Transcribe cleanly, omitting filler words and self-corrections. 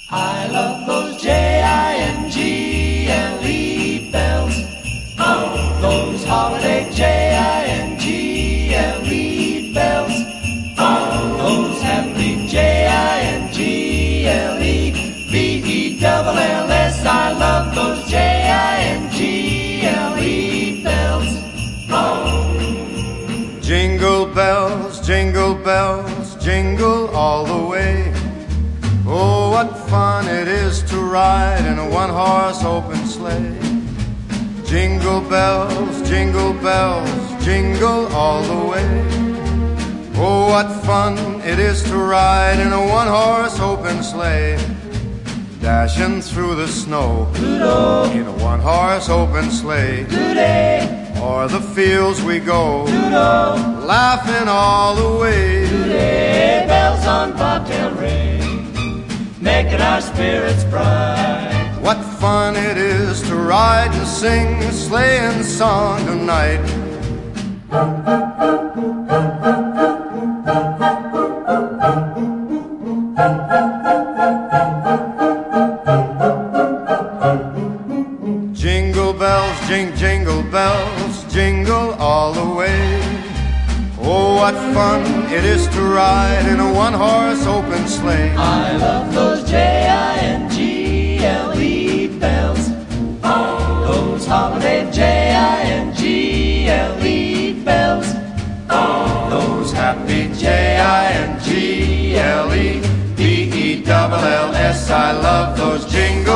I love those Jingle bells. Oh, those holiday Jingle bells. Oh, those happy Jingle bells. I love those Jingle bells. Oh. Jingle bells, jingle all the way. Oh, what fun it is to ride in a one-horse open sleigh. Jingle bells, jingle all the way. Oh, what fun it is to ride in a one-horse open sleigh. Dashing through the snow Doodle. in a one-horse open sleigh. Today, O'er the fields we go, doodle, laughing all the way. today, bells on bobtail ring, making our spirits bright. What fun it is to ride and sing a sleighing song tonight. Jingle bells, jingle bells, jingle all the way. Oh, what fun it is to ride in a one-horse open sleigh. I love those Jingle bells. Oh, those holiday Jingle bells. Oh, those happy Jingle bells. I love those jingle